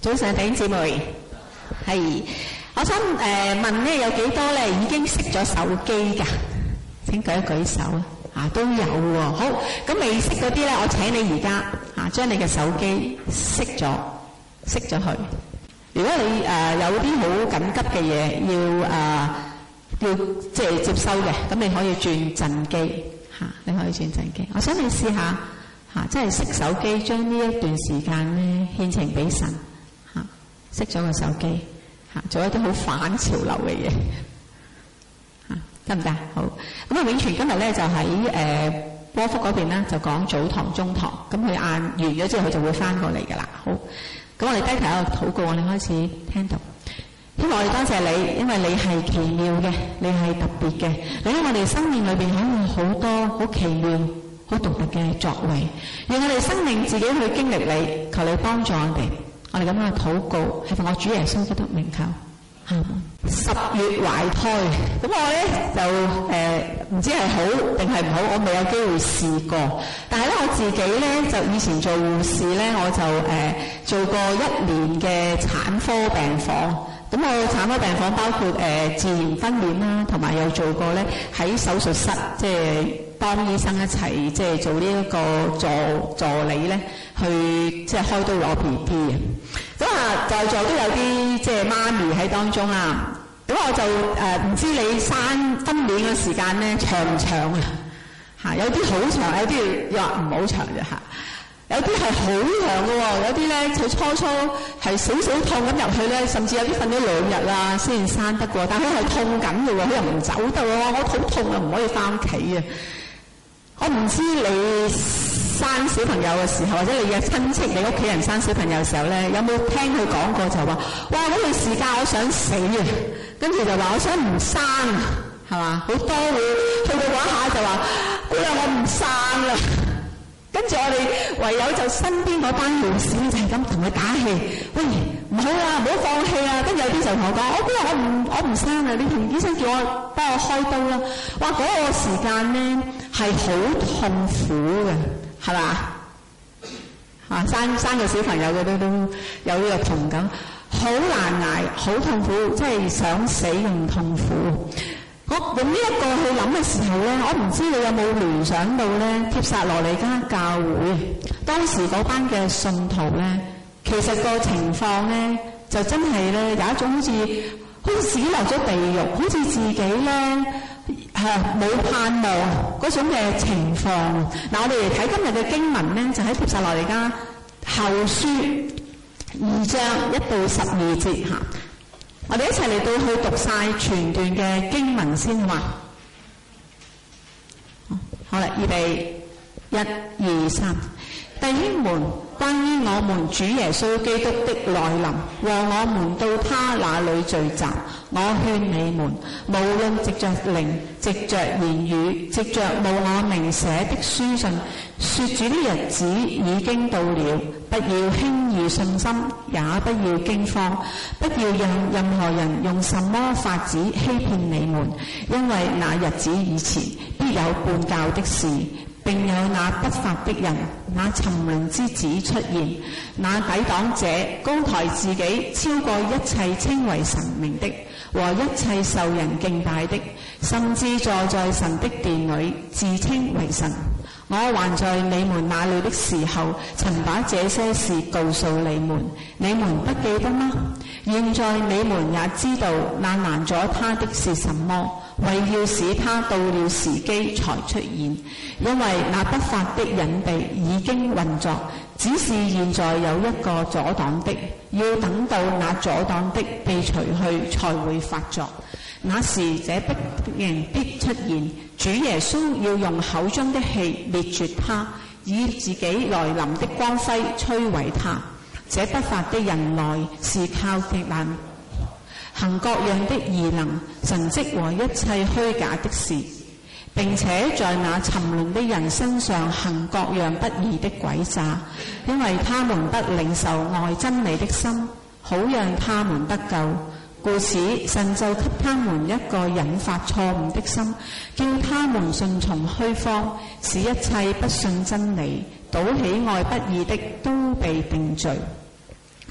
早上弟兄姊妹，係，我想問咧，有幾多咧已經熄咗手機㗎？請舉一舉手啊！都有喎。好，咁未熄嗰啲咧，我請你而家將你嘅手機熄咗佢。如果你有啲好緊急嘅嘢要即係接收嘅，咁你可以轉陣機你可以轉陣機。我想你試下即係熄手機，將呢一段時間咧獻呈俾神熄咗個手機做一啲好反潮流嘅嘢得唔得？好，咁永全今日咧就喺波福嗰邊咧就講早堂中堂，咁佢晏完咗之後佢就會翻過嚟㗎啦。好，咁我哋低頭有個禱告，我哋開始聽到。希望我哋多謝你，因為你係奇妙嘅，你係特別嘅，你喺我哋生命裏邊可以好多好奇妙、好獨特嘅作為，讓我哋生命自己去經歷你，求你幫助我哋。我哋咁樣嘅禱告係奉我主耶穌基督名求。10月懷胎，咁我咧就唔知係好定係唔好，我未有機會試過。但係咧我自己咧就以前做護士咧，我就做過1年嘅產科病房。咁我產科病房包括自然分娩啦，同埋有做過咧喺手術室，即係幫醫生一齊即係做呢一個助理咧，去即係開刀攞 BB 嘅。咁在座都有啲即係媽咪喺當中啦。咁我就唔知你分娩嘅時間咧長唔長啊？有啲好長，有啲又話唔好長嘅有啲係好長嘅喎，有啲咧佢初係少少痛咁入去咧，甚至有啲瞓咗2日啦先生得過，但係佢係痛緊嘅喎，佢又唔走得喎，我好痛啊，唔可以翻屋企啊！我唔知你生小朋友嘅時候，或者你嘅親戚、你屋企人生小朋友嘅時候咧，有冇聽佢講過就話，哇嗰段時間我想死啊，跟住就話我想唔生啊，係嘛？好多會去到嗰一下就話，姑娘我唔生啦。跟住我哋唯有就身邊嗰班護士就係咁同佢打氣，喂唔好啊，唔好放棄啊！跟住有啲就同我講，姑娘我唔生啊，你同醫生叫我幫我開刀啦。哇嗰個時間咧係好痛苦嘅，係嘛？生個小朋友嘅都有呢個同感，好難捱，好痛苦，即係想死咁痛苦。我用呢一個去諗嘅時候咧，我唔知你有冇聯想到咧帖撒羅尼迦教會當時嗰班嘅信徒咧，其實個情況咧就真係咧有一種好似自己落咗地獄，好似自己咧冇盼望嗰種嘅情況。嗱，我哋嚟睇今日嘅經文咧，就喺帖撒羅尼迦後書2章1到12節嚇。我哋一齊嚟到去讀晒全段嘅經文先話。好啦，預備1、2、3。弟兄們，關於我們主耶穌基督的來臨和我們到他那裏聚集，我勸你們，無論藉着靈、藉着言語、藉着冒我名寫的書信，說主的日子已經到了，不要輕易信心，也不要驚慌，不要讓任何人用什麼法子欺騙你們，因為那日子以前必有叛教的事，並有那不法的人、那沉淪之子出現，那抵擋者高抬自己超過一切稱為神明的和一切受人敬拜的，甚至坐在神的殿裏自稱為神。我還在你們那裏的時候，曾把這些事告訴你們，你們不記得嗎？現在你們也知道那攔阻他的是什麼，為要使他到了時機才出現，因為那不法的隱秘已經運作，只是現在有一個阻擋的，要等到那阻擋的被除去才會發作。那時這不然必出現，主耶穌要用口中的氣滅絕他，以自己來臨的光輝摧毀他。這不法的人來是靠敵難行各樣的異能、神蹟和一切虛假的事，並且在那沉淪的人身上行各樣不義的詭詐，因為他們不領受愛真理的心，好讓他們得救。故此，神就給他們一個引發錯誤的心，叫他們順從虛謊，使一切不信真理、倒喜愛不義的都被定罪。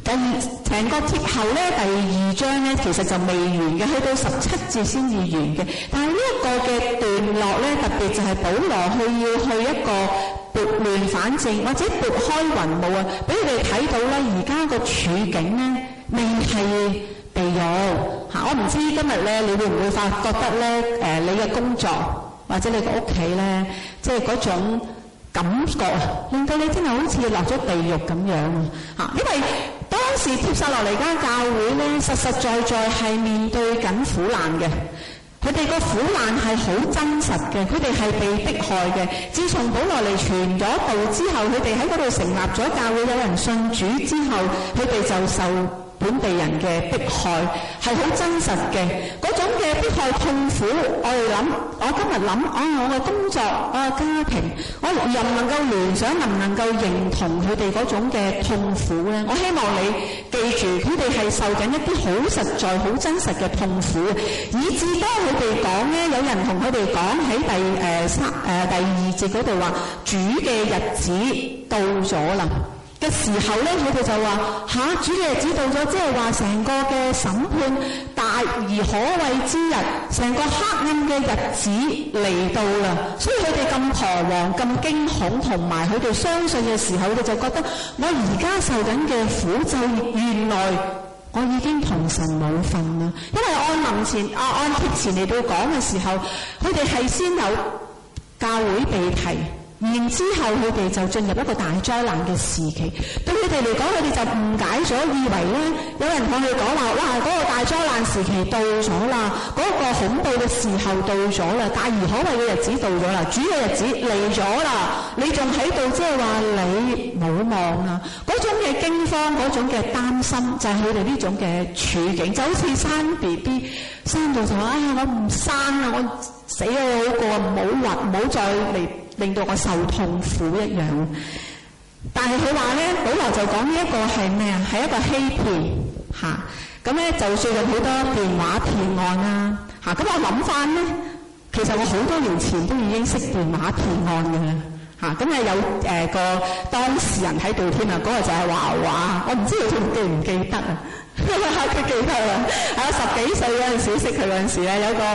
成個帖後咧，第2章咧，其實就未完嘅，去到17節先至完嘅。但係呢一個嘅段落咧，特別就係保羅要去一個撥亂反正，或者撥開雲霧啊，俾你哋睇到咧，而家個處境咧，未係地獄嚇。我唔知今日咧，你會唔會覺得咧，你嘅工作或者你個屋企咧，即係嗰種感覺啊，令到你真係好似落咗地獄咁樣啊！因為當時帖撒羅尼迦教會咧，實實在在係面對緊苦難嘅，佢哋個苦難係好真實嘅，佢哋係被迫害嘅。自從保羅嚟傳咗道之後，佢哋喺嗰度成立咗教會，有人信主之後，佢哋就受本地人嘅迫害，係好真實嘅嗰種嘅迫害痛苦。我今日諗，我嘅工作，我嘅家庭，我又唔能夠聯想，能唔能夠認同佢哋嗰種嘅痛苦咧？我希望你記住，佢哋係受緊一啲好實在、好真實嘅痛苦，以至當佢哋講咧，有人同佢哋講喺第2節嗰度話，主嘅日子到咗啦嘅時候咧，佢哋就話主嘅日子到咗，即係話成個嘅審判大而可畏之日，成個黑暗嘅日子嚟到啦。所以佢哋咁彷徨、咁驚恐，同埋佢哋相信嘅時候，佢哋就覺得我而家受緊嘅苦，就原來我已經同神冇份啦。因為按帖前嚟到講嘅時候，佢哋係先有教會被提。然之後，佢哋就進入一個大災難嘅時期。對佢哋嚟講，佢哋就誤解咗，以為咧有人同佢講話，哇！嗰個大災難時期到咗啦，嗰個恐怖嘅時候到咗啦，大而可畏嘅日子到咗啦，主嘅日子嚟咗啦，你仲喺度即係話你冇望啊！嗰種嘅驚慌，嗰種嘅擔心，就係佢哋呢種嘅處境，就好似生 BB 生到就話：我唔生啊，我死咗好過，唔好再嚟。令到我受痛苦一樣，但係佢話咧，保羅就講呢一個係咩啊？係一個欺騙嚇。咁咧就算有好多電話騙案啦嚇。咁我諗翻咧，其實我好多年前都已經識電話騙案嘅啦嚇。咁有個當事人喺度添啊，嗰個就係華華，我唔知佢記唔記得啊？佢記得啦。10幾歲嗰陣時識佢嗰陣時咧，有個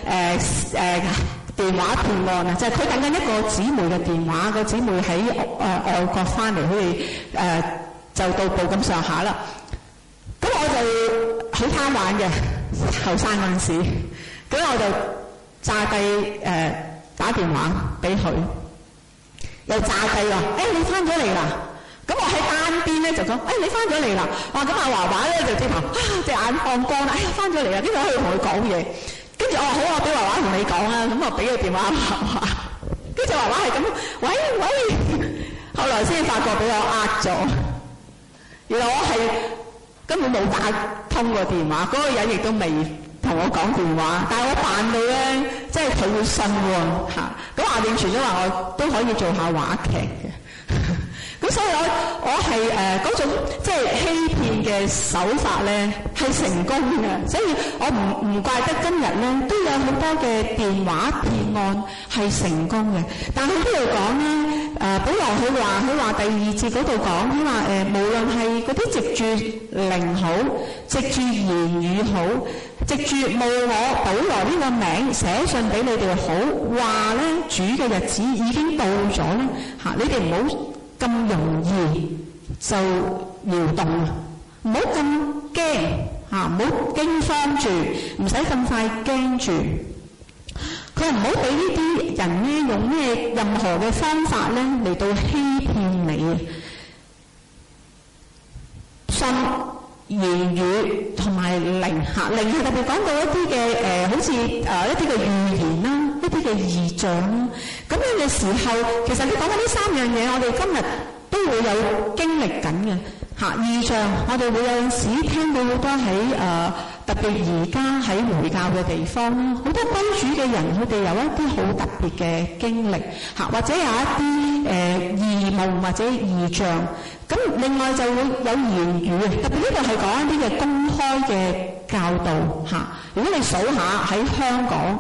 電話騙案啊，就係佢等緊一個姊妹嘅電話，個姊妹喺外國翻嚟，好似就到步咁上下啦。咁我就好貪玩嘅，後生嗰陣時，咁我就詐計打電話俾佢，又詐計話：你翻咗嚟啦！咁我喺單邊咧就講：你翻咗嚟啦！哇！咁阿華華咧就直頭隻眼放光啦！翻咗嚟啦！跟住我可以同佢講嘢。跟住我話好啊，俾華華同你講啊，咁我俾個電話華華，跟住華華係咁，喂，後來先發覺俾我呃咗，原來我係根本冇打通過電話，嗰個人亦都未同我講電話，但係我扮到咧，即係佢會信喎嚇，咁下邊傳咗話我都可以做下話劇嘅。咁所以我係嗰種即係欺騙嘅手法咧係成功嘅，所以我唔怪得今日咧都有好多嘅電話騙案係成功嘅。但係呢度講咧，保羅佢話第2節嗰度講，佢話無論係嗰啲藉住靈好，藉住言語好，藉住冒我保羅呢個名寫信俾你哋好，話咧主嘅日子已經到咗咧嚇，你哋唔好咁容易就搖動啊！唔好咁驚嚇，唔好驚慌住，唔使咁快驚住。佢唔好俾呢啲人咧用咩任何嘅方法咧嚟到欺騙你。信言語同埋靈嚇，靈係特別講到一啲嘅好似一啲嘅預言啦，一啲嘅異象啦。咁樣嘅時候，其實你講緊呢3樣嘢，我哋今日都會有經歷緊嘅嚇。異象，我哋會有陣時聽到好多喺特別而家喺回教嘅地方啦，好多歸主嘅人，佢哋有一啲好特別嘅經歷嚇，或者有一啲異夢或者異象。咁另外就會有言語，特別呢度係講一啲嘅公開嘅教導嚇。如果你數下喺香港，無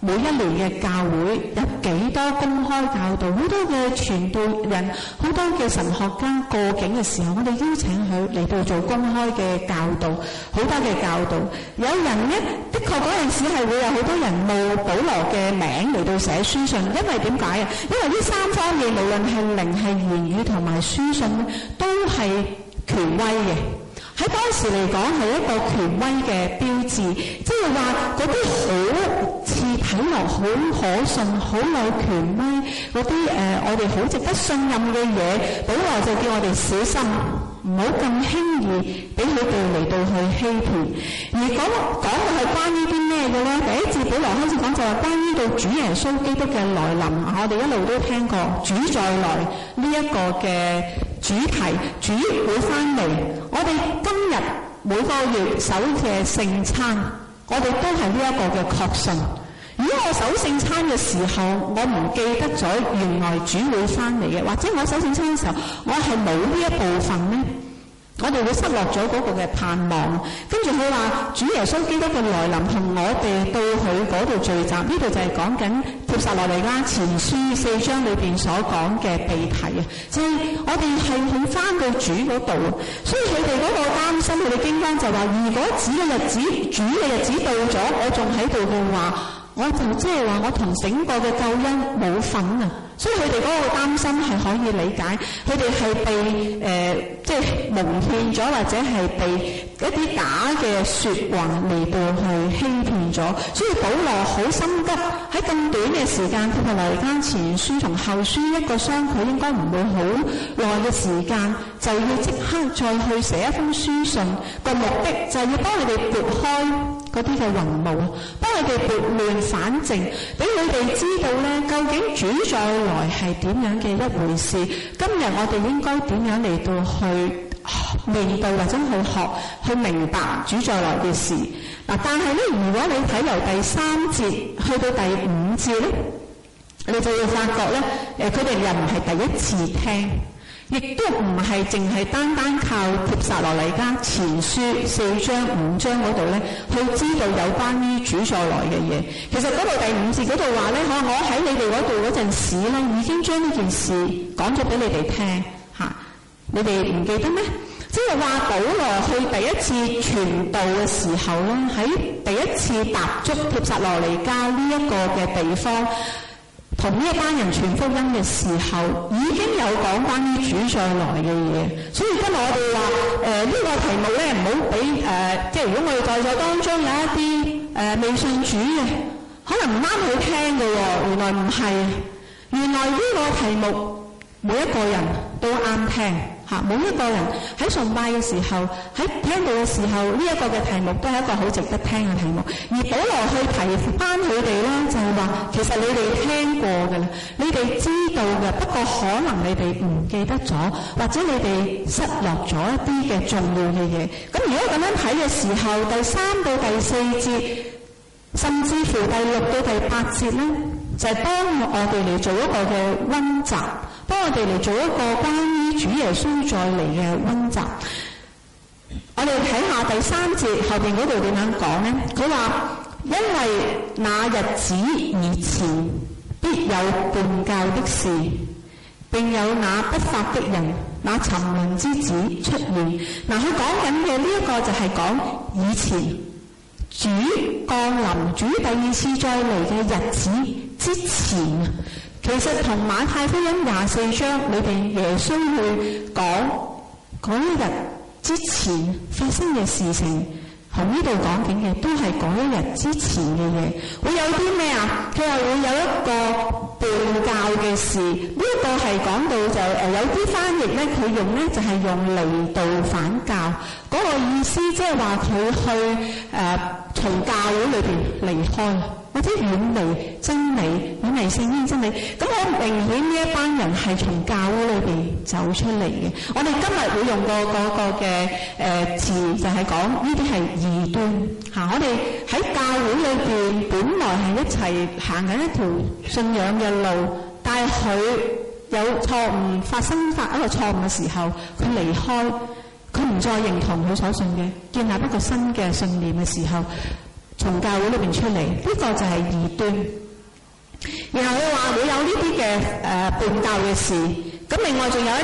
每一年嘅教會有幾多公開教導，好多嘅傳道人，好多嘅神學家過境嘅時候，我哋邀請佢嚟到做公開嘅教導，好多嘅教導。有人呢，的確嗰陣時係會有好多人冒保羅嘅名嚟到寫書信，因為點解啊？因為呢三方面，無論係靈、係言語同埋書信咧，都係權威嘅。喺當時嚟講係一個權威嘅標誌，即係話嗰啲好似睇落好可信、好有權威嗰啲我哋好值得信任嘅嘢，保羅就叫我哋小心，唔好咁輕易俾佢哋嚟到去欺騙。而講嘅係關於啲咩嘅咧？第一節保羅開始講就係關於到主耶穌基督嘅來臨。我哋一路都聽過主再來呢一個嘅主題，主會翻嚟。我哋今日每個月守嘅聖餐，我哋都係呢一個嘅確信。如果我守聖餐嘅時候，我唔記得咗原來主會翻嚟嘅，或者我守聖餐嘅時候，我係冇呢一部分呢，我哋會失落咗嗰個嘅盼望。跟住佢話主耶穌基督嘅來臨同我哋到佢嗰度聚集，呢度就係講緊帖撒羅尼迦前書4章裏邊所講嘅備題啊，就係我哋係去翻到主嗰度。所以佢哋嗰個擔心，佢哋經方就話：如果主嘅日子到咗，我仲喺度嘅話，我就即係話我同整個嘅救恩冇份啊！所以佢哋嗰個擔心係可以理解，佢哋係被即係蒙騙咗，或者係被一啲假嘅説話嚟到去欺騙咗。所以保羅好心急喺咁短嘅時間，帖撒羅尼迦前書同後書一個相距應該唔會好耐嘅時間，就要即刻再去寫一封書信。個目的就係要幫佢哋撥開嗰啲嘅雲霧，幫佢哋撥亂反正，俾佢哋知道咧，究竟主再來係點樣嘅一回事。今日我哋應該點樣嚟到去面對或者去學去明白主再來嘅事嗱。但係咧，如果你睇由第3節去到第5節咧，你就會發覺咧，佢哋又唔係第一次聽，亦都唔係淨係單靠帖撒羅尼迦前書4章5章嗰度咧，去知道有關於主再來嘅嘢。其實嗰度第5節嗰度話咧，我喺你哋嗰度嗰陣時咧，已經將呢件事講咗俾你哋聽嚇，你哋唔記得咩？即係話保羅去第一次傳道嘅時候咧，喺第一次踏足帖撒羅尼迦呢一個嘅地方，同呢一班人傳福音嘅時候，已經有講關於主再來嘅嘢。所以今日我哋話呢個題目咧，唔好俾即係如果我哋在座當中有一啲未信主嘅，可能唔啱佢聽嘅喎。原來唔係，原來呢個題目每一個人都啱聽嚇，每一個人喺崇拜嘅時候，喺聽到嘅時候，呢一個嘅題目都係一個好值得聽嘅題目。而保羅去提翻佢哋咧，就係話其實你哋聽過嘅啦，你哋知道嘅，不過可能你哋唔記得咗，或者你哋失落咗一啲嘅重要嘅嘢。咁如果咁樣睇嘅時候，第3到第4節，甚至乎第6到第8節咧，就係幫我哋嚟做一個嘅溫習，幫我哋嚟做一個關於主耶穌再嚟嘅溫習。我哋睇下第3節後邊嗰度點樣講呢？佢話：因為那日子以前必有叛教的事，並有那不法的人、那沉淪之子出現。嗱，佢講緊嘅呢一個就係講以前主降臨、主第2次再嚟嘅日子之前。其實同馬太福音24章裏邊耶穌會講嗰一日之前發生嘅事情，同呢度講緊嘅都係嗰一日之前嘅嘢。會有啲咩啊？佢又會有一個叛教嘅事。呢一個係講到就有啲翻譯咧，佢用咧就係用離道反教嗰個意思，即係話佢去從教會裏邊離開，或者遠離真理，遠離聖經真理。咁好明顯呢一班人係從教會裏邊走出嚟嘅。我哋今日會用過嗰個嘅詞，就係講呢啲係異端嚇。我哋喺教會裏邊本來係一齊行緊一條信仰嘅路，但係佢有錯誤發一個錯誤嘅時候，佢離開，佢唔再認同佢所信嘅，建立一個新嘅信念嘅時候， 從教會裏邊出嚟，呢個就係異端。然後佢話會有呢啲嘅叛教嘅事，咁另外仲有一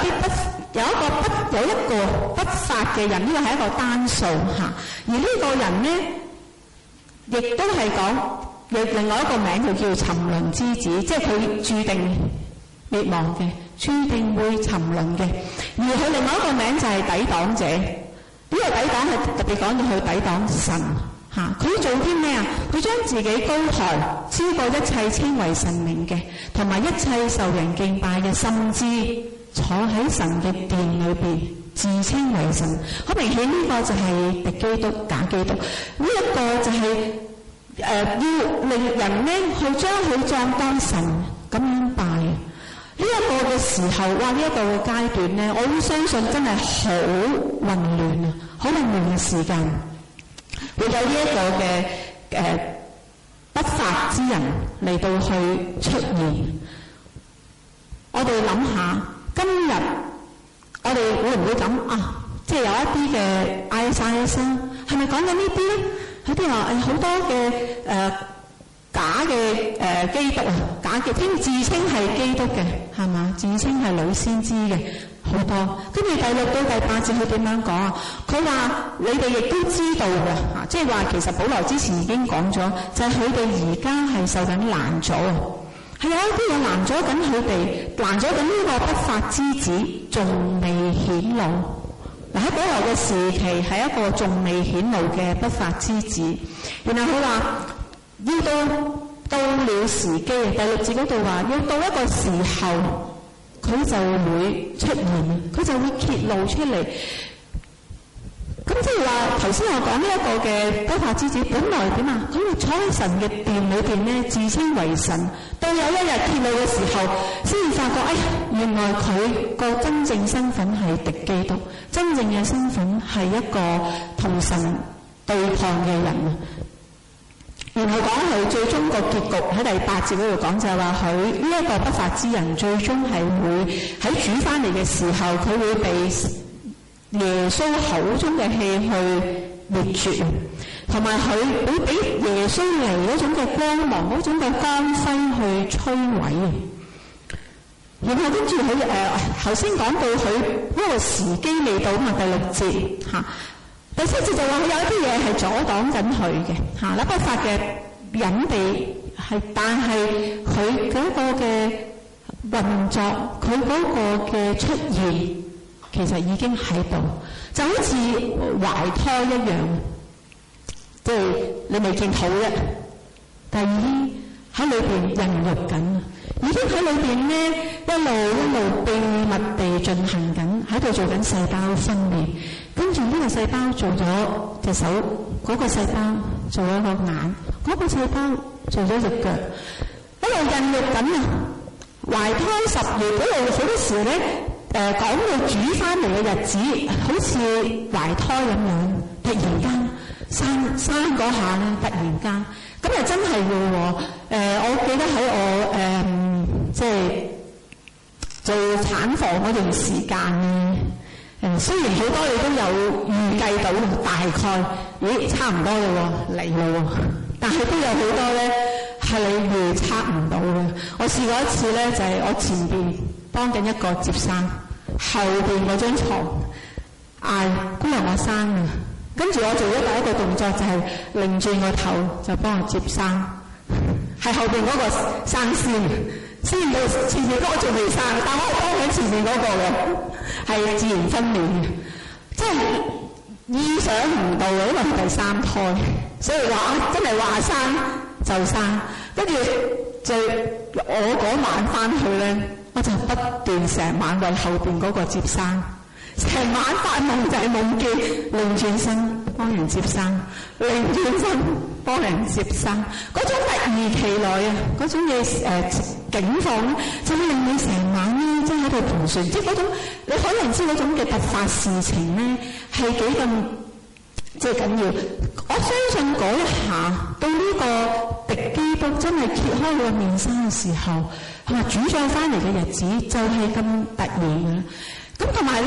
個不法嘅人，呢個係一個單數嚇。而呢個人咧，亦都係講另外一個名，就叫沉淪之子，即係佢注定滅亡嘅，注定會沉淪嘅。而佢另外一個名就係抵擋者，呢個抵擋係特別講到佢抵擋神。佢做啲咩啊？佢將自己高抬，超過一切稱為神明嘅，同埋一切受人敬拜嘅，甚至坐喺神嘅殿裏邊自稱為神。好明顯呢個就係敵基督、假基督。呢一個就係要令人咧去將佢當當神咁樣拜。呢一個嘅時候，哇！呢一個嘅階段咧，我相信真係好混亂啊，好混亂嘅時間。會有呢一個嘅不法之人嚟到去出現。我哋諗下，今日我哋會唔會咁啊？即係有一啲嘅 ISIS 係咪講緊呢啲咧？有啲話好多嘅假嘅基督啊，假嘅自稱係基督嘅，係嘛？自稱係女先知嘅。好多，跟住第6到第8節佢點樣講啊？佢話你哋亦都知道嘅，即係話其實保羅之前已經講咗，就係佢哋而家係受緊攔阻啊，係有一啲嘢攔阻緊佢哋，攔阻緊呢個不法之子仲未顯露。嗱，喺保羅嘅時期係一個仲未顯露嘅不法之子，然後佢話要到了時機，第6節嗰度話要到一個時候。佢就會出現，佢就會揭露出嚟。咁即係話頭先我講呢一個嘅不法之子，本來點啊？佢會坐喺神嘅殿裏邊咧，自稱為神。到有一日揭露嘅時候，先至發覺，哎呀，原來佢個真正身份係敵基督，真正嘅身份係一個同神對抗嘅人。然後講佢最終個結局喺第8節嗰度講，就係話佢呢一個不法之人最終係會喺主翻嚟嘅時候，佢會被耶穌口中嘅氣去滅絕，同埋佢會俾耶穌嚟嗰種嘅光芒、嗰種嘅光輝去摧毀。然後跟住佢頭先講到佢嗰個時機未到嘛，第6節嚇。第7節就話佢有一啲嘢係阻擋緊佢嘅嚇，不法嘅隱秘係，但係佢嗰個嘅運作，佢嗰個嘅出現，其實已經喺度，就好似懷胎一樣，即係你未見好啫，但係已經喺裏邊孕育緊，已經喺裏邊咧一路秘密地進行緊，喺度做緊細胞分裂。跟住呢個細胞做咗隻手，嗰個細胞做咗個眼，嗰個細胞做咗隻腳，一路孕育緊啊！懷胎10月嗰度好多時咧，講到主翻嚟嘅日子，好似懷胎咁樣，突然間生嗰下咧，突然間，咁又真係嘅喎。我記得喺我即係做產房嗰段時間咧。雖然好多你都有預計到大概，咦差唔多嘞喎，嚟嘞喎，但係都有好多咧係你預測唔到嘅。我試過一次咧，就係我前邊幫緊一個接生，後邊嗰張牀嗌姑娘我生啊，跟住我做咗第一個動作就係擰轉個頭就幫我接生，係後邊嗰個生先到前面嗰個仲未生，但我係幫緊前面嗰個嘅，係自然分娩嘅，即係意想唔到嘅，因為係第3胎，所以話真係話生就生。跟住就我嗰晚翻去咧，我就不斷成晚為後邊嗰個接生，成晚發夢就係夢見擰轉身幫人接生，擰轉身幫人接生，嗰種突如其來啊，嗰種嘅境況咧，就會令你成晚咧，即係喺度盤旋，即係嗰種你可能知嗰種嘅突發事情咧，係幾咁即係緊要。我相信嗰一下到呢個敵基督真係揭開佢個面紗嘅時候，係咪主再翻嚟嘅日子就係咁突然嘅？咁同埋咧，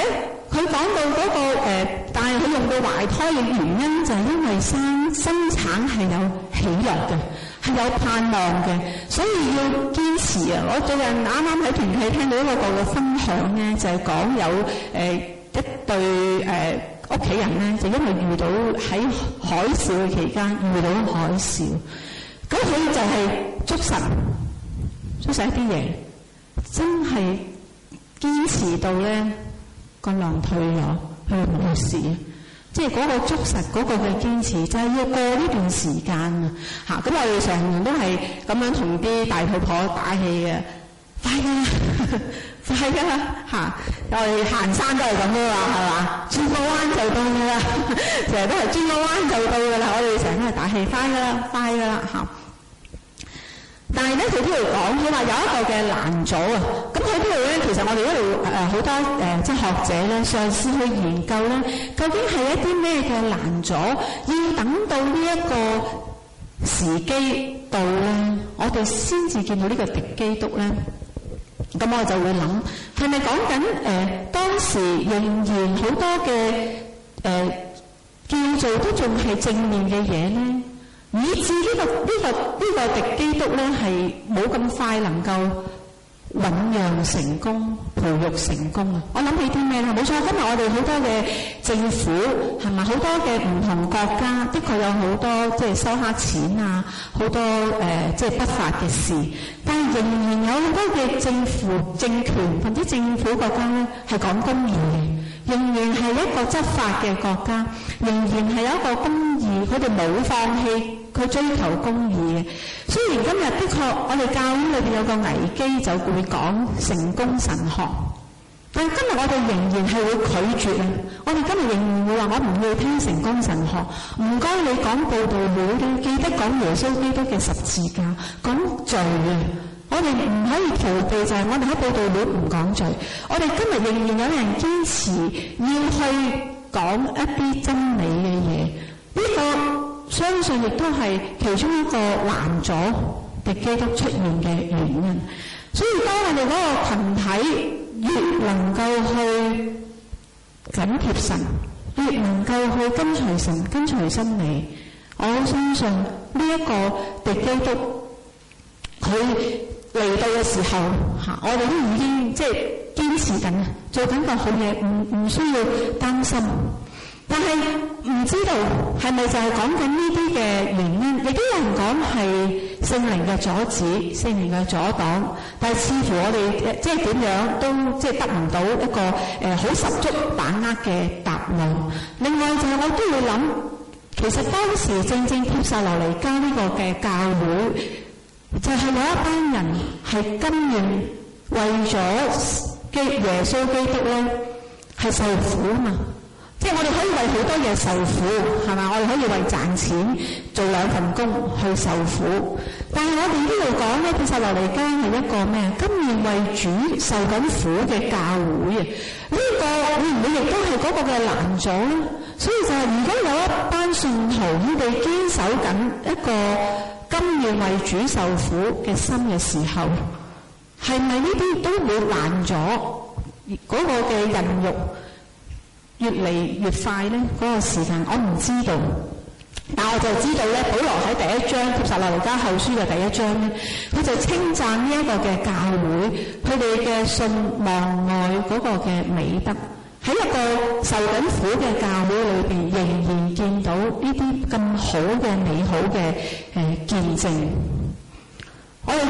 佢講到嗰個但係佢用到懷胎嘅原因就係因為生產係有喜樂嘅，係有盼望嘅，所以要堅持啊！我最近啱啱喺團契聽到一個嘅分享咧，就係講有一對屋企人咧，就因為遇到喺海嘯嘅期間遇到海嘯，咁佢就係捉實一啲嘢，真係堅持到咧個浪退咗，佢冇事。即係嗰個捉實嗰個嘅堅持，就係要過呢段時間啊！嚇，咁我哋成年都係咁樣同啲大肚婆打氣嘅，快㗎啦，快㗎啦嚇！我哋行山都係咁㗎嘛，係嘛？轉個彎就到㗎啦，成日都係轉個彎就到㗎啦。我哋成日都係打氣，快㗎啦，快㗎啦嚇！但係咧，佢呢度講，佢話有一個嘅難阻啊。咁喺呢度咧，其實我哋一路好多即係學者咧，嘗試去研究咧，究竟係一啲咩嘅難阻，要等到呢一個時機到咧，我哋先至見到呢個敵基督咧。咁我就會諗，係咪講緊當時仍然好多嘅叫做都仲係正面嘅嘢咧？以至呢個敵基督咧係冇咁快能夠醖釀成功、培育成功啊！我諗起啲咩咧？冇錯，今日我哋好多嘅政府係咪好多嘅唔同國家，的確有好多即係收黑錢啊，好多即係不法嘅事，但係仍然有好多嘅政權或者政府國家咧係講公義嘅。仍然係一個執法嘅國家，仍然係有一個公義，佢哋冇放棄佢追求公義嘅。雖然今日的確我哋教會裏邊有個危機，就會講成功神學，但係今日我哋仍然係會拒絕啊！我哋今日仍然會話我唔要聽成功神學，唔該你講佈道會咧，記得講耶穌基督嘅十字架，講罪啊！我哋唔可以逃避，就係我哋喺佈道會唔講罪。我哋今日仍然有人堅持要去講一啲真理嘅嘢，呢個相信亦都係其中一個攔阻敵基督出現嘅原因。所以當我哋嗰個群體越能夠去緊貼神，越能夠去跟隨神、跟隨真理，我相信呢一個敵基督佢嚟到嘅時候，我哋都已經即係堅持緊，做緊個好嘢，唔需要擔心。但係唔知道係咪就係講緊呢啲嘅原因？亦都有人講係聖靈嘅阻止、聖靈嘅阻擋，但係似乎我哋即係點樣都即係得唔到一個好十足把握嘅答案。另外就係我都會諗，其實當時正正帖撒羅尼迦呢個嘅教會。就係有一班人係甘願為咗耶穌基督咧係受苦啊嘛！即係我哋可以為好多嘢受苦，係嘛？我哋可以為賺錢做2份工去受苦，但係我哋呢度講咧，帖撒羅尼迦係一個咩？甘願為主受緊苦嘅教會啊！呢個會唔會亦都係嗰個嘅難阻咧？所以就係如果有一班信徒佢哋堅守緊一個甘願為主受苦嘅心嘅時候，係咪呢啲都會攔阻嗰個嘅孕育越嚟越快咧？嗰個時間我唔知道，但我就知道咧，保羅喺第一章帖撒羅尼迦後書嘅第一章咧，佢就稱讚呢一個嘅教會，佢哋嘅信望愛嗰個嘅美德。喺一個受緊苦嘅教會裏邊，仍然見到呢啲咁好嘅美好嘅見證。我哋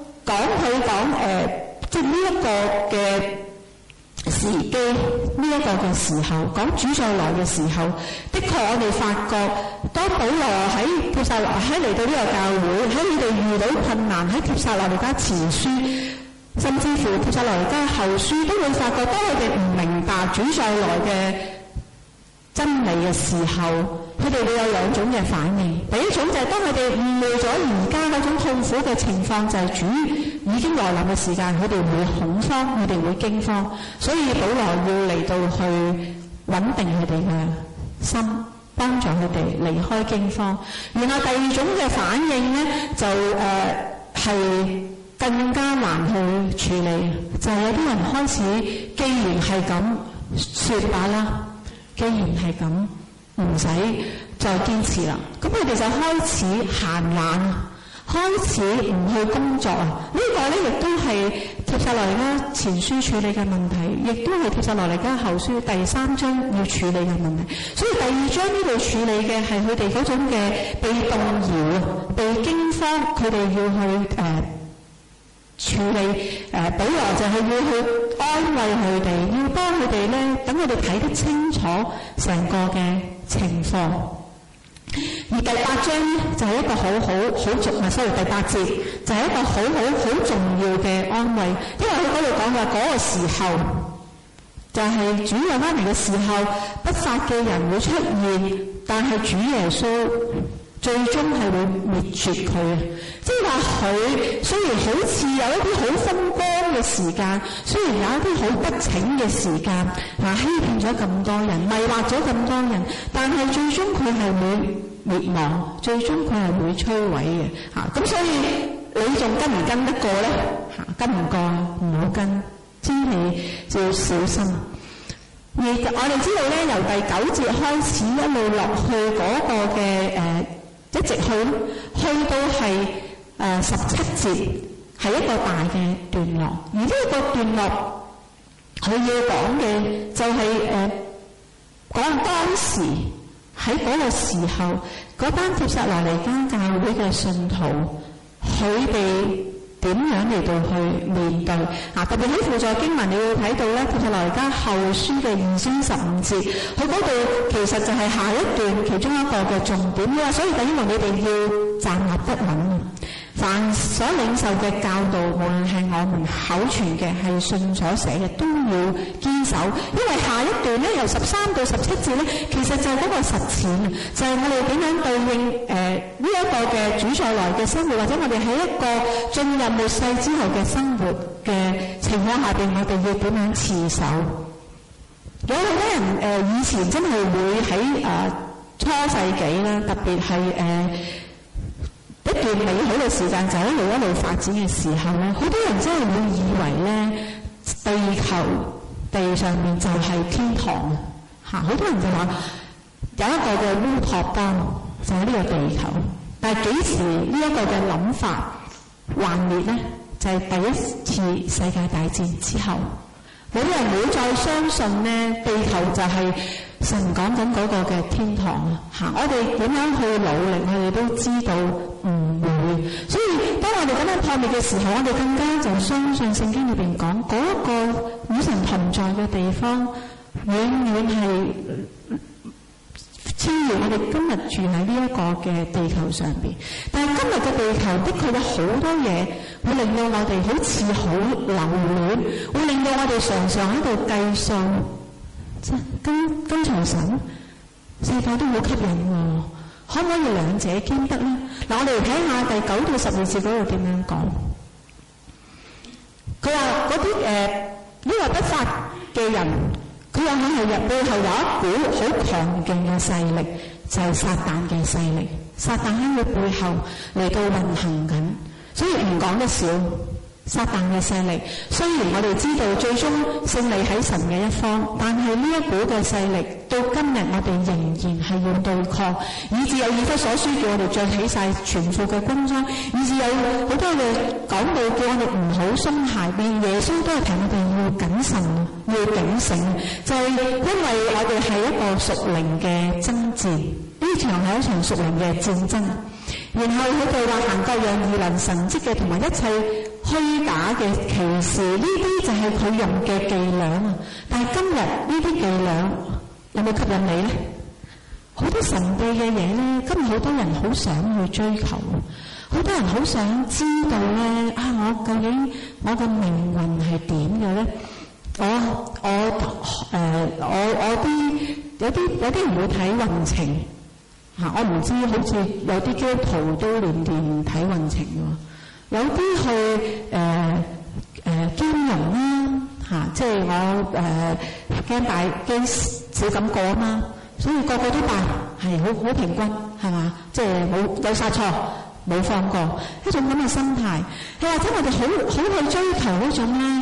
講即係呢一個嘅時機，呢一個嘅時候，講主再來嘅時候，的確我哋發覺，當保羅喺帖撒羅喺嚟到呢個教會，喺你哋遇到困難，喺帖撒羅尼迦前書。甚至乎帖撒羅尼迦後書都會發覺，當佢哋唔明白主再來嘅真理嘅時候，佢哋會有2種嘅反應。第一種就係當佢哋誤會咗而家嗰種痛苦嘅情況，就係主已經來臨嘅時間，佢哋會恐慌，佢哋會驚慌。所以保羅要嚟到去穩定佢哋嘅心，幫助佢哋離開驚慌。然後第2種嘅反應咧，就係更加難去處理，就係有啲人開始，既然係咁， 算吧啦，既然係咁，唔使再堅持啦。咁佢哋就開始閒懶，開始唔去工作啊！呢個咧亦都係帖撒羅尼迦前書處理嘅問題，亦都係帖撒羅尼迦後書第3章要處理嘅問題。所以第2章呢度處理嘅係佢哋嗰種嘅被動搖、被驚慌，佢哋要去處理。保羅就係要去安慰佢哋，要幫佢哋咧，等佢哋睇得清楚成個嘅情況。而第8章咧就係一個好第8節就係一個好重要嘅安慰，因為佢嗰度講話嗰個時候就係主有翻嚟嘅時候，不法嘅人會出現，但係主耶穌最終係會滅絕佢啊！即係話佢雖然好似有一啲好風光嘅時間，雖然有一啲好不逞嘅時間，欺騙咗咁多人，迷惑咗咁多人，但係最終佢係會滅亡，最終佢係會摧毀嘅嚇。咁所以你仲跟唔跟得過咧？跟唔過唔好跟，千祈就要小心。而我哋知道咧，由第9節開始一路落去嗰個嘅一直去到係17節，係一個大嘅段落。而呢一個段落，佢要講嘅就係講當時喺嗰個時候，嗰班帖撒羅尼迦教會嘅信徒，佢哋點樣嚟到去面對特別喺輔助經文，你會睇到咧，帖撒羅尼迦後書嘅2章15節，佢嗰度其實就係下一段其中一個嘅重點。所以弟兄們，你哋要站立得穩。凡所領受嘅教導，無論係我們口傳嘅，係信所寫嘅，都要堅守。因為下一段咧，由13到17節咧，其實就係嗰個實踐，就係我哋點樣對應呢一個嘅主再來嘅生活，或者我哋喺一個進入末世之後嘅生活嘅情況下邊，我哋要點樣持守？有好多人以前真係會喺初世紀啦，特別係一段美好嘅時間就一路發展嘅時候咧，好多人真係會以為咧地上面就係天堂好多人就話有一個嘅烏托邦就係呢個地球，但係幾時呢一個嘅諗法幻滅咧？就係第一次世界大戰之後，冇人會再相信咧地球就係神講緊嗰個嘅天堂我哋點樣去努力，我哋都知道唔會。所以當我哋咁樣破滅嘅時候，我哋更加就相信聖經裏邊講嗰一個與神同在嘅地方，永遠係超越我哋今日住喺呢一個嘅地球上邊。但係今日嘅地球的確有好多嘢會令到我哋好似好留戀，會令到我哋常常喺度計數。跟隨神，世界都好吸引喎，可唔可以兩者兼得呢？嗱，我哋睇下第9到12節嗰度點樣講。佢話嗰啲呢個不法嘅人，佢話佢係背後有一股好強勁嘅勢力，就係撒旦嘅勢力。撒旦喺佢背後嚟到運行緊，所以唔講得少。撒旦嘅勢力，雖然我哋知道最終勝利喺神嘅一方，但係呢一股嘅勢力到今日我哋仍然係要對抗，以至有以弗所書叫我哋着起晒全副嘅軍裝，以至有好多嘅講道叫我哋唔好鬆懈，連耶穌都係提我哋要謹慎，要警醒，就係因為我哋係一個屬靈嘅爭戰，呢場係一場屬靈嘅戰爭。然後佢哋話行各樣異能神蹟嘅，同埋一切虛假嘅奇事，呢啲就係佢用嘅伎倆啊！但係今日呢啲伎倆有冇吸引你咧？好多神秘嘅嘢咧，今日好多人好想去追求，好多人好想知道咧我究竟我嘅命運係點嘅咧？有啲人會睇運程。我唔知，好似有啲基督徒都年睇運程喎，有啲去兼容啦即係我驚少咁過啊嘛，所以個個都拜係好平均係嘛，即係有殺錯冇放過一種咁嘅心態。或者我哋好去追求嗰種咧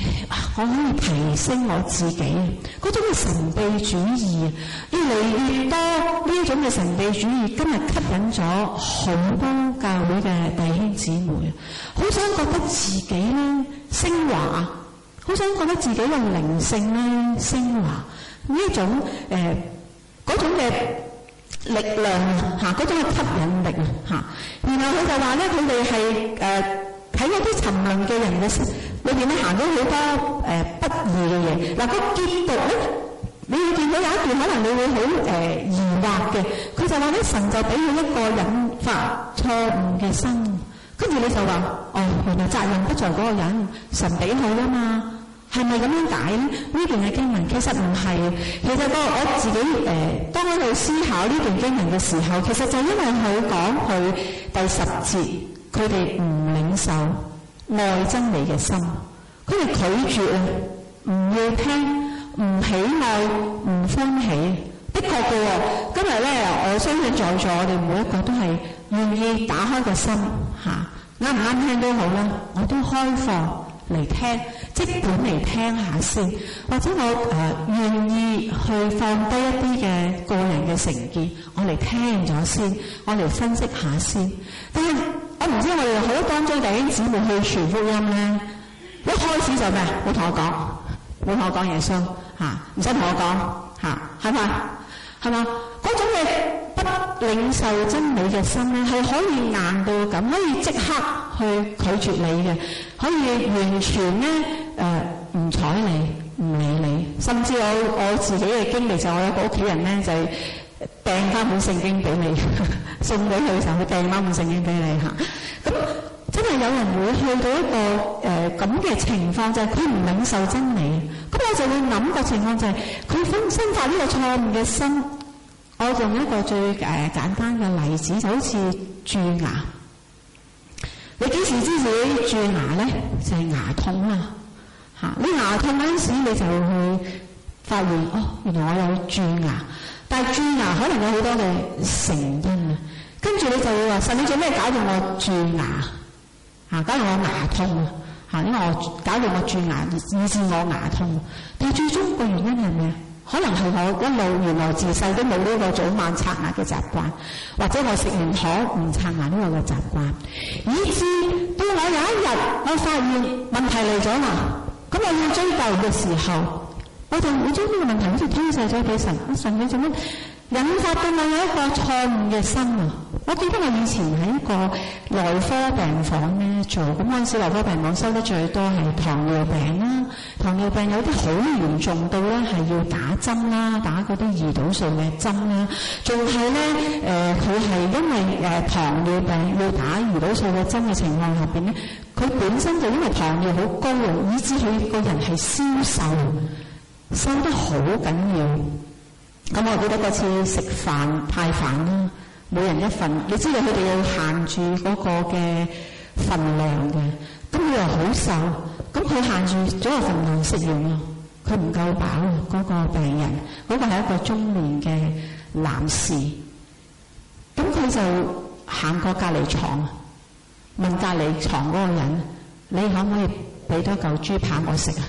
我可以提升我自己，嗰種嘅神秘主義越嚟越多，呢一種嘅神秘主義今日吸引咗好多教會嘅弟兄姊妹，好想覺得自己咧升華，好想覺得自己嘅靈性咧升華，呢一種嗰種嘅力量嚇，嗰種嘅吸引力嚇。然後佢就話咧，佢哋係喺嗰啲沉淪嘅人嘅裏邊咧，行咗好多不義嘅嘢。嗱，個結局咧，你會見到有一段可能你會好疑惑嘅。佢就話咧，神就俾佢一個引發錯誤嘅心，跟住你就話：哦，原來責任不在嗰個人，神俾佢啊嘛。係咪咁樣解咧？呢段嘅經文其實唔係。其實我自己當我去思考呢段經文嘅時候，其實就因為佢講佢第10節，佢哋唔領受愛真理嘅心，佢哋拒絕啊，唔要聽，唔喜愛，唔歡喜。的確嘅喎，今日咧，我相信在座我哋每一個都係願意打開個心嚇，啱唔啱聽都好啦，我都開放嚟聽，即本嚟聽下先，或者我願意去放低一啲嘅個人嘅成見，我嚟聽咗先，我嚟分析下先。但係我唔知我哋好多當中弟兄姊妹去傳福音咧，一開始就咩？冇同我講耶穌嚇，唔使同我講嚇，係嘛？嗰種嘅不領受真理嘅心咧，係可以硬到咁，可以即刻去拒絕你嘅，可以完全咧唔睬你，唔理你。甚至我自己嘅經歷就我有個屋企人咧，就掟翻本聖經俾你，送俾佢嘅時候，佢掟翻本聖經俾你嚇。咁真係有人會去到一個咁嘅情況，就係佢唔領受真理。咁我就會諗個情況就係佢生發呢個錯誤嘅心。我用一個最簡單嘅例子，就好似蛀牙。你幾時知自己蛀牙咧？就係牙痛啦嚇！你牙痛嗰陣時，你就會發現哦，原來我有蛀牙。但係蛀牙可能有好多嘅成因啊。跟住你就會話：神，你做咩搞到我蛀牙嚇？搞到我牙痛嚇？因為我搞到我蛀牙，以致我牙痛。但係最終個原因係咩？可能係我一路原來自細都冇呢個早晚刷牙嘅習慣，或者我食完可唔刷牙呢個嘅習慣，以致到我有一日我發現問題嚟咗啦，咁我要追究嘅時候，我就會將呢個問題好似推卸咗俾神。神，你做乜引發到我有一個錯誤嘅心啊？我記得我以前喺一個內科病房咧做，咁嗰陣時內科病房收得最多係糖尿病啦。糖尿病有啲好嚴重到咧係要打針啦，打嗰啲胰島素嘅針啦，仲係咧佢係因為糖尿病要打胰島素嘅針嘅情況下邊咧，佢本身就因為糖尿好高啊，以致佢個人係消瘦得好緊要。咁我記得嗰次食飯派飯啦。每人一份，你知道佢哋要限住嗰個嘅份量嘅，咁佢又好瘦，咁佢限住咗個份量食完咯，佢唔夠飽啊！嗰個病人，嗰個係一個中年嘅男士，咁佢就行過隔離床，問隔離床嗰個人：你可唔可以俾多嚿豬扒我食啊？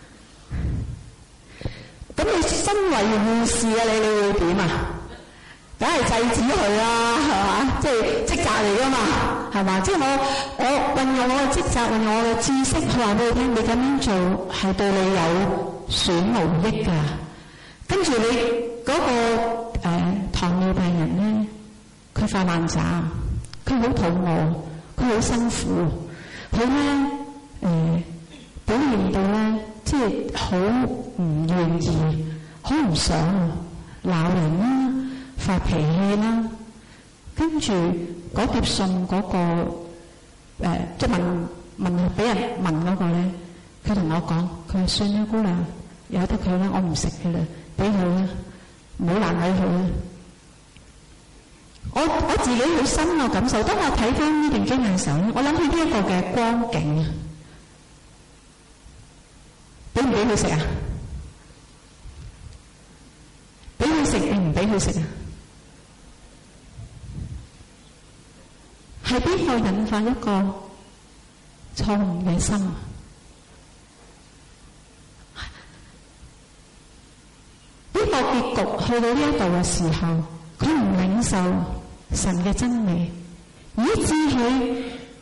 咁你身為護士啊，你會點啊？梗係制止佢啦，係嘛？即係職責嚟噶嘛，係嘛？即係我運用我嘅職責，運用我嘅知識去話俾你聽，你咁樣做係對你有損無益㗎。跟住你嗰個糖尿病人咧，佢發爛渣，佢好肚餓，佢好辛苦，佢咧表現到咧，即係好唔願意，好唔想鬧人啦。發脾氣啦，跟住嗰碟餸嗰個即係問俾人問嗰個咧，佢同我講，佢話算啦，姑娘，由得佢啦，我唔食嘅啦，俾佢啦，唔好難為佢啦。我自己好深嘅感受，當我睇翻呢段經嘅時候咧，我諗起呢一個嘅光景啊，俾唔俾佢食啊？俾佢食定唔俾佢食啊？係邊個引發一個錯誤嘅心？ 去到呢一度嘅時候，佢唔領受神嘅真理，以致佢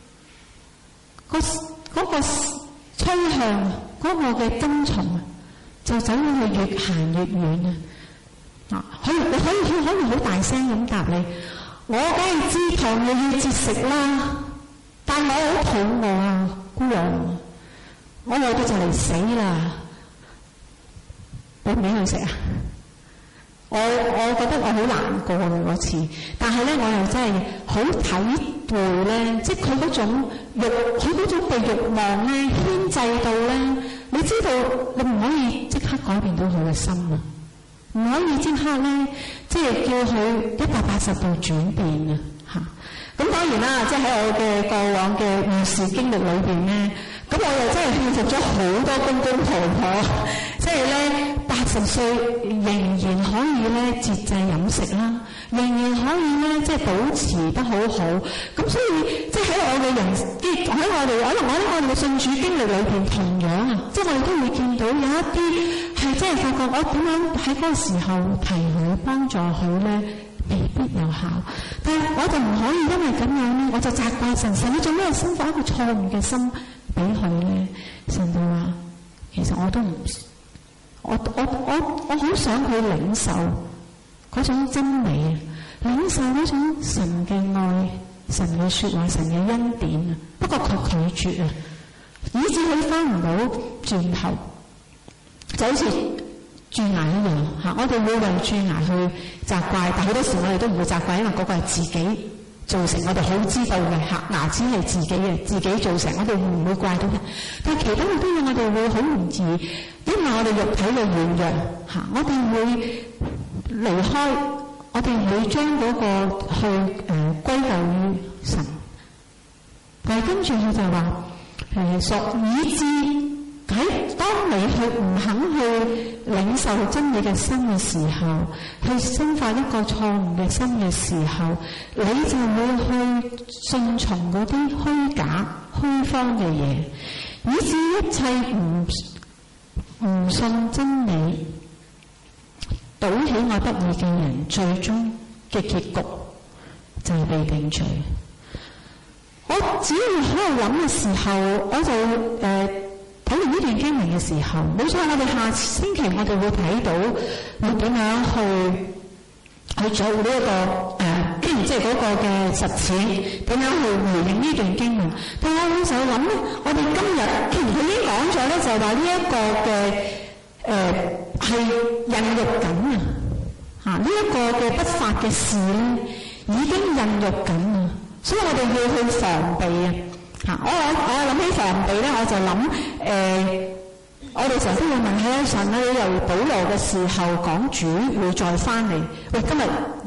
嗰個趨向嗰個嘅跟從就走到去越行越遠啊！佢可以好大聲咁答你，我梗係知堂你要節食啦，但我好肚餓啊，姑娘，我餓到就嚟死啦，你唔俾佢食啊？我覺得我好難過嘅嗰次，但係咧我又真係好體會咧，即係佢嗰種被慾望咧牽制到咧，你知道你唔可以即刻改變到佢嘅心啊，唔可以即刻咧即係叫佢180度轉變啊嚇！咁當然啦，即係喺我嘅過往嘅遇事經歷裏邊咧，咁我又真係勸服咗好多公公婆婆，即係咧80歲仍然可以咧節制飲食啦，仍然可以咧即係保持得好好。咁所以即係喺我嘅喺我哋嘅信主經歷裏邊，同樣啊，即係我哋都會見到有一啲係真係發覺我點樣喺嗰個時候提佢幫助佢咧，未必有效。但係我就唔可以因為咁樣咧，我就責怪神，你做咩生發一個錯誤嘅心俾佢咧？神就話：其實我都唔，我好想佢領受嗰種真理，領受嗰種神嘅愛、神嘅說話、神嘅恩典啊。不過佢拒絕啊，以致佢翻唔到轉頭，就好似蛀牙一樣嚇。我哋會為蛀牙去責怪，但好多時我哋都唔會責怪，因為嗰個係自己造成，我哋好知道嘅嚇，牙齒係自己嘅，自己造成，我哋唔會怪到人。但係其他嘅啲嘢，我哋會好容易，因為我哋肉體嘅軟弱嚇，我哋會離開，我哋會將嗰個去歸咎於神。但係跟住佢就話以致喺當你去唔肯去領受真理嘅心嘅時候，去生發一個錯誤嘅心嘅時候，你就會去順從嗰啲虛假虛謊嘅嘢，以致一切唔信真理、倒起愛不義嘅人，最終嘅結局就係被定罪。我只要喺度諗嘅時候，我就睇完呢段經文嘅時候，冇錯，我哋下星期我哋會睇到要點樣去做呢一個即係嗰個嘅實踐，點樣去回應呢段經文。但係我就諗咧，我哋今日佢已經講咗咧，就係話呢一個嘅係孕育緊啊嚇，呢一個嘅不法嘅事咧已經孕育緊啊，所以我哋要去防備啊。我諗起防備咧，我就諗我哋成日都會問喺神咧，由保羅嘅時候講主會再翻嚟。喂，今日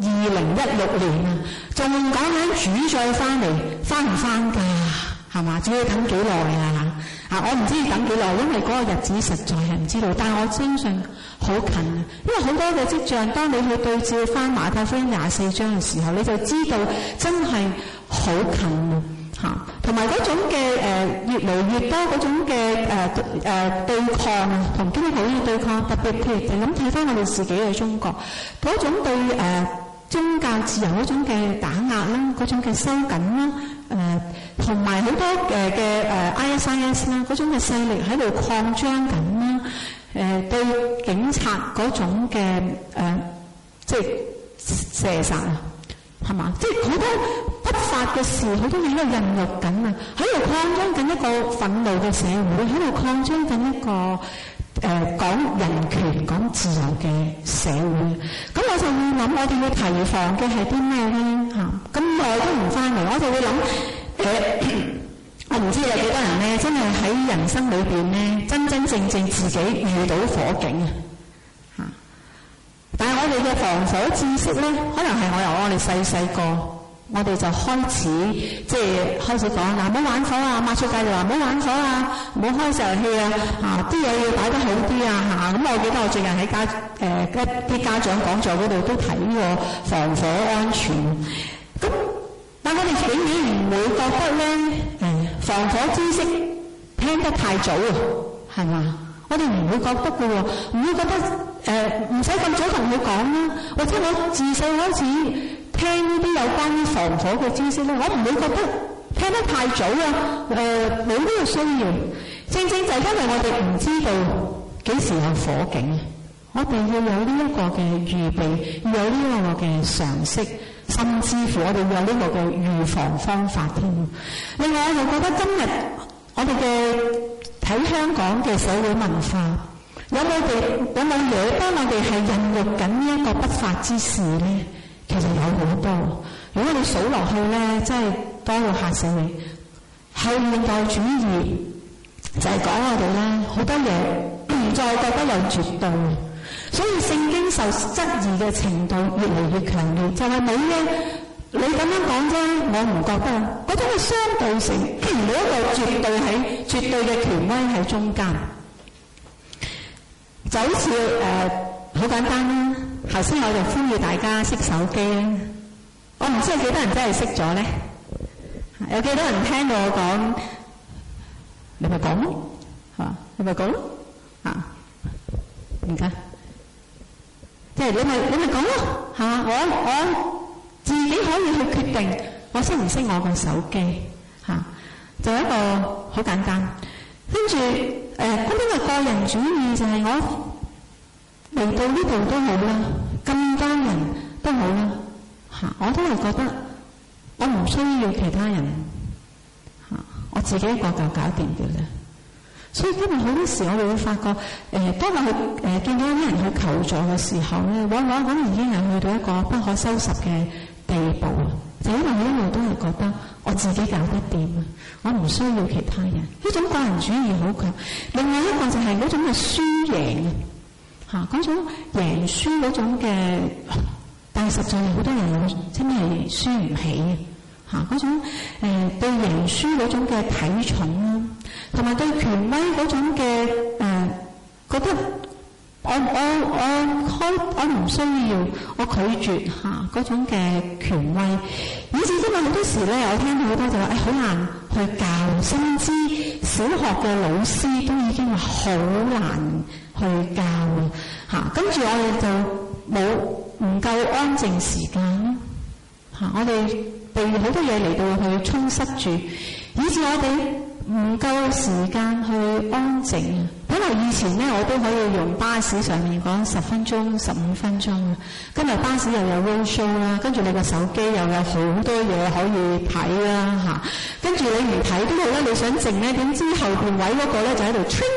2016年啊，仲講緊主再翻嚟，翻唔翻㗎？係嘛？仲要等幾耐啊？我唔知要等幾耐，因為嗰個日子實在係唔知道。但係我相信好近啊，因為好多嘅跡象，當你去對照翻馬太福音24章嘅時候，你就知道真係好近啊！同埋嗰種嘅越嚟越多嗰種嘅對抗同基督徒嘅對抗，特別譬如就咁睇翻我哋自己嘅中國嗰種對宗教自由嗰種嘅打壓啦，嗰種嘅收緊啦，同埋好多嘅ISIS 啦嗰種嘅勢力喺度擴張緊啦，對警察嗰種嘅即係射殺啊，係嘛？即係好多不法嘅事，好多嘢喺度孕育緊啊，喺度擴張緊一個憤怒嘅社會，喺度擴張緊一個講人權、講自由嘅社會。咁我就會諗，我哋要提防嘅係啲咩咧？咁耐都唔翻嚟，我就會諗我唔知有幾多人咧，真係喺人生裏邊咧，真真正正自己遇到火警啊！但係我哋嘅防火知識咧，可能係我哋細個。我哋就開始即係開始講嗱，唔好玩火啊！馬出界就話唔好玩火啊，唔好開石油氣啊！啲嘢要擺得好啲啊！咁我記得我最近喺一啲家長講座嗰度都睇過防火安全。咁但我哋永遠唔會覺得咧，防火知識聽得太早啊，係嘛？我哋唔會覺得嘅喎，唔會覺得唔使咁早同佢講啦，或者我自細開始聽呢啲有關於防火嘅知識咧，我唔會覺得聽得太早啊，冇呢個需要。正正就係因為我哋唔知道幾時有火警，我哋要有呢一個嘅預備，要有呢一個嘅常識，甚至乎我哋要有呢個嘅預防方法添。另外，我就覺得今日我哋嘅喺香港嘅社會文化，有冇嘢當我哋係孕育緊呢一個不法之事咧？其實有好多。如果你數落去咧，真係多到嚇死你。後現代主義就係講我哋咧好多嘢唔再覺得有絕對，所以聖經受質疑嘅程度越嚟越強烈。就係你咁樣講啫，我唔覺得嗰種嘅相對性，冇一個絕對嘅權威喺中間。就好似好簡單啦。頭先我哋呼籲大家熄手機咧，我唔知有幾多人真係熄咗咧？有幾多人聽到我講？你咪講咯，係嘛？你咪講咯，唔該。即係你咪講咯，嚇！我自己可以去決定我熄唔熄我個手機，嚇。就一個好簡單。跟住嗰種嘅個人主義就係我嚟到呢度都好啦，咁多人都好啦，我都係覺得我唔需要其他人，我自己一個就搞掂嘅啦。所以今日好多時我哋會發覺，當我去見到啲人去求助嘅時候咧，往往可能已經係去到一個不可收拾嘅地步，就因為我一路都係覺得我自己搞得掂啊，我唔需要其他人。呢種個人主義好強。另外一個就係嗰種嘅輸贏啊，嗰種贏輸嗰種嘅，但係實在係好多人真係輸唔起啊！嗰種對贏輸嗰種嘅體重啦，同埋對權威嗰種嘅覺得我唔需要，我拒絕嗰種嘅權威，以至因為好多時咧，我聽到好多就話好難去教，甚至小學嘅老師都已經話好難去教跟住我哋就唔夠安靜時間我哋被好多嘢嚟到去充塞住，以至我哋唔夠時間去安靜。本來以前咧，我都可以用巴士上面講10分鐘、15分鐘。今日巴士又有 roadshow 啦，跟住你個手機又有好多嘢可以睇啦跟住你唔睇都好啦，你想靜咧，點知後邊位嗰個咧就喺度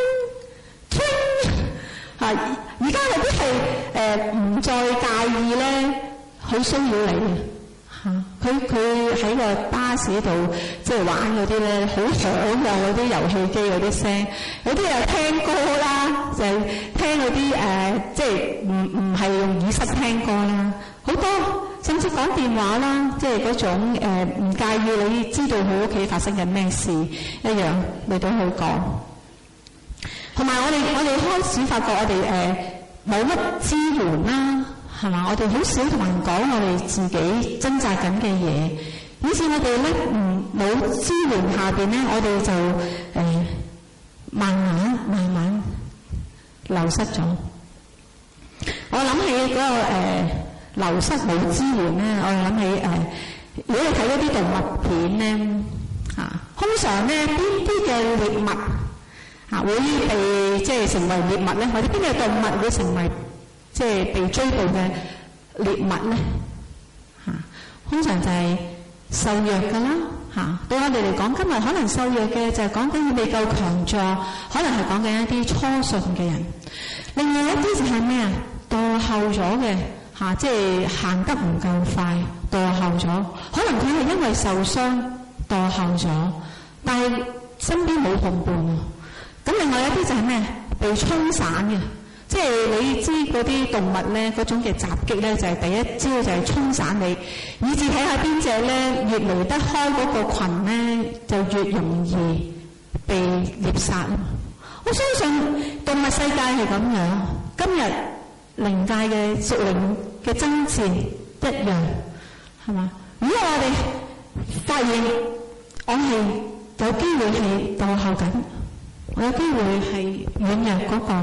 twing 而家有啲係唔再介意咧，好騷擾你佢喺個巴士度即係玩嗰啲咧，好響嘅嗰啲遊戲機嗰啲聲，有啲又聽歌啦，就係聽嗰啲即係唔係用耳塞聽歌啦，好多甚至講電話啦，即係嗰種唔介意你知道佢屋企發生緊咩事一樣嚟到去講。同埋我哋開始發覺我哋冇乜支援啦。係嘛？我哋好少同人講我哋自己掙扎緊嘅嘢，以至我哋咧冇支援下邊咧，我哋就慢慢流失咗。我諗起嗰個流失冇支援咧，我諗起如果你睇嗰啲動物片咧通常咧邊啲嘅獵物會被即係成為獵物咧，或者邊啲動物會成為即係被追捕嘅獵物咧通常就係受弱㗎啦對我哋嚟講，今日可能受弱嘅就係講緊佢未夠強壯，可能係講緊一啲初信嘅人。另外一啲就係咩墮後咗嘅即係行得唔夠快，墮後咗。可能佢係因為受傷墮後咗，但係身邊冇同伴咁另外一啲就係咩被沖散嘅。即係你知嗰啲動物咧，嗰種嘅襲擊咧，就係第一招就係沖散你，以至睇下邊隻咧越離得開嗰個羣咧，就越容易被獵殺。我相信動物世界係咁樣，今日靈界嘅屬靈嘅爭戰一樣，係嘛？如果我哋發現我係有機會係墮後緊，我有機會係軟弱嗰個。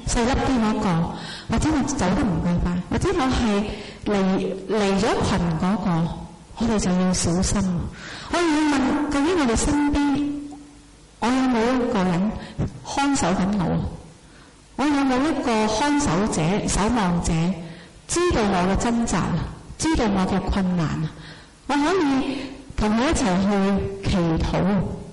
細粒啲嗰個，或者我走得唔夠快，或者我係離咗群嗰個，我哋就要小心。我要問，究竟我哋身邊，我有冇一個人看守緊我？我有冇一個看守者、守望者，知道我嘅掙扎，知道我嘅困難，我可以同佢一齊去祈禱。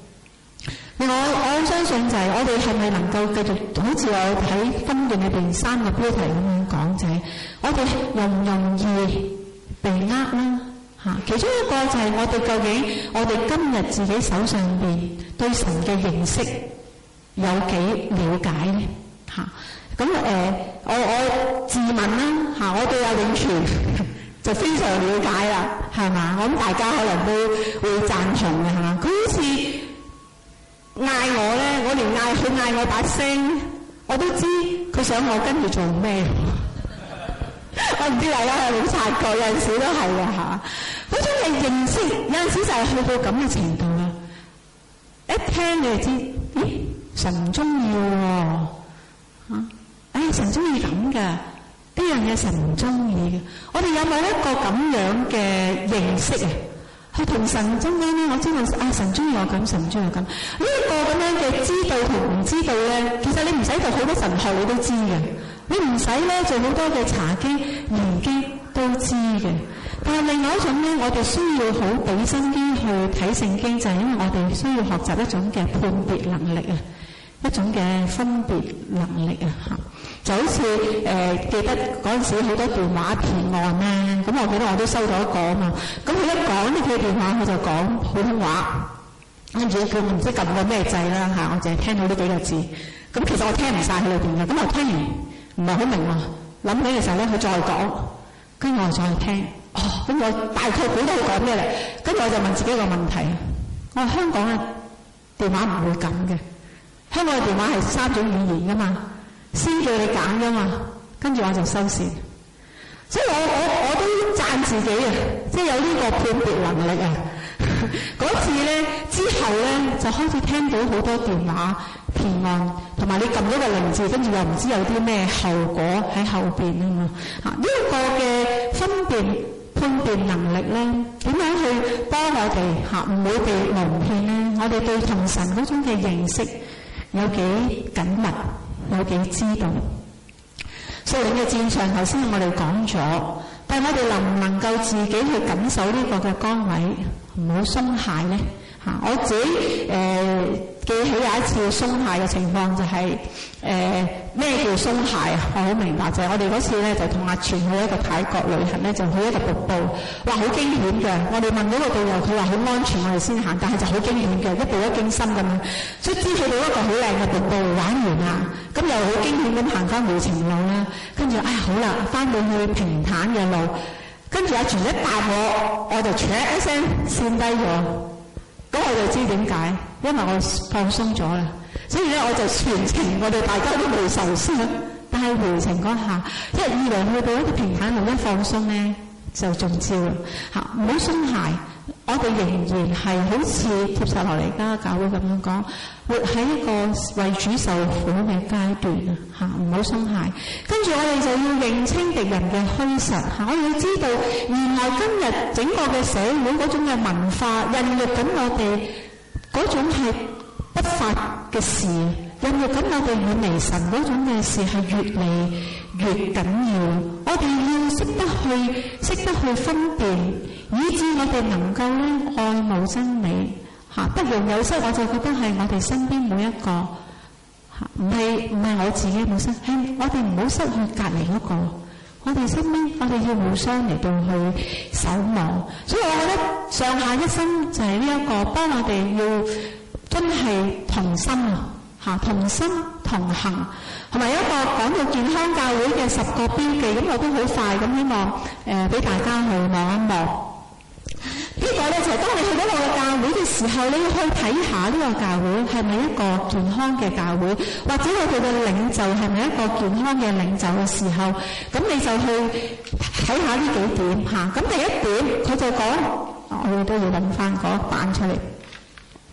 我相信就係我哋係咪能夠繼續好似我喺分段裏邊3個標題咁樣講，就係我哋容唔容易被呃啦嚇？其中一個就係我哋究竟我哋今日自己手上邊對神嘅認識有幾了解咧嚇？咁我自問啦嚇，我對阿永全就非常了解啦，係嘛？我諗大家可能都會贊同嘅係嘛？佢好似嗌我咧，我連佢嗌我把聲，我都知佢想我跟住做咩。我唔知大家有冇察覺，有陣時都係嘅嚇。嗰種嘅認識，有陣時就係去到咁嘅程度啦。一聽你就知，咦，神唔中意喎嚇，神中意咁嘅，呢樣嘢神唔中意嘅。我哋有冇一個咁樣嘅認識啊？去同神中間咧，我知道神中意我咁，神唔中意我咁。呢一個咁樣嘅知道同唔知道咧，其實你唔使讀好多神學你都知嘅，你唔使咧做好多嘅查經研經都知嘅。但係另外一種咧，我哋需要好俾心機去睇聖經，就係因為我哋需要學習一種嘅判別能力啊，一種嘅分別能力啊嚇。就好似記得嗰陣時好多電話騙案咧，咁我記得我都收到一個啊嘛。咁佢一講呢佢電話，佢就講普通話，跟住佢唔知撳個咩掣啦嚇，我淨係聽到呢幾個字。咁其實我聽唔晒佢裏邊嘅，咁我聽完唔係好明喎。諗起嘅時候咧，佢再講，跟住我再聽，咁我大概估到佢講咩嚟。跟住我就問自己一個問題，我話香港嘅電話唔會咁嘅，香港嘅電話係3種語言噶嘛。先叫你揀噶嘛，跟住我就收線。所以我都讚自己啊，即係有呢個判別能力啊。嗰次咧之後咧，就開始聽到好多電話騙案，同埋你撳咗個零字，跟住又唔知有啲咩後果喺後邊啊嘛。呢一個嘅分辨判別能力咧，點樣去幫我哋唔會被蒙騙咧？我哋對同神嗰種嘅認識有幾緊密？有幾知道？屬靈嘅戰場頭先我哋講咗，但係我哋能唔能夠自己去感受呢個嘅崗位，唔好鬆懈咧？我自己記起有一次鬆懈嘅情況，就係咩叫鬆懈啊？我好明白，就係我哋嗰次咧就同阿全去一個泰國旅行咧，就去一個瀑布，哇好驚險嘅！我哋問嗰個導遊，佢話好安全，我哋先行，但係就好驚險嘅，一步一驚心咁樣。卒之去到一個好靚嘅瀑布，玩完啦，咁又好驚險咁行翻回程路啦。跟住好啦，翻到去平坦嘅路，跟住阿全一搭我就唰一聲跣低咗。咁我就知點解，因為我放鬆咗啦，所以咧我就全程我哋大家都冇受傷，但係回程嗰下，一以為去到一個平坦路一放鬆咧就中招啦嚇，唔好鬆懈，我哋仍然係好似帖撒羅尼迦教會咁樣講，活喺一個為主受苦嘅階段嚇，唔好鬆懈。跟住我哋就要認清敵人嘅虛實嚇，我哋要知道原來今日整個嘅社會嗰種嘅文化孕育緊我哋嗰種係不法嘅事，孕育緊我哋遠離神嗰種嘅事係越嚟越緊要。我哋要識得去分辨，以致我哋能夠咧愛慕真理嚇，不容有失。我就覺得係我哋身邊每一個嚇，唔係我自己冇失，係我哋唔好失去隔離嗰個。我哋身邊，我哋要互相嚟到去守望。所以我覺得上下一心就係呢一個，幫我哋要真係同心嚇，同心同行。同埋一個講到健康教會嘅10個標記，咁我都好快咁希望俾大家去望一望。呢個咧就係當你去到一個教會嘅時候，你要去睇下呢個教會係咪一個健康嘅教會，或者我哋嘅領袖係咪一個健康嘅領袖嘅時候，咁你就去睇下呢幾點嚇。咁第一點佢就講，我哋都要揾翻嗰版出嚟。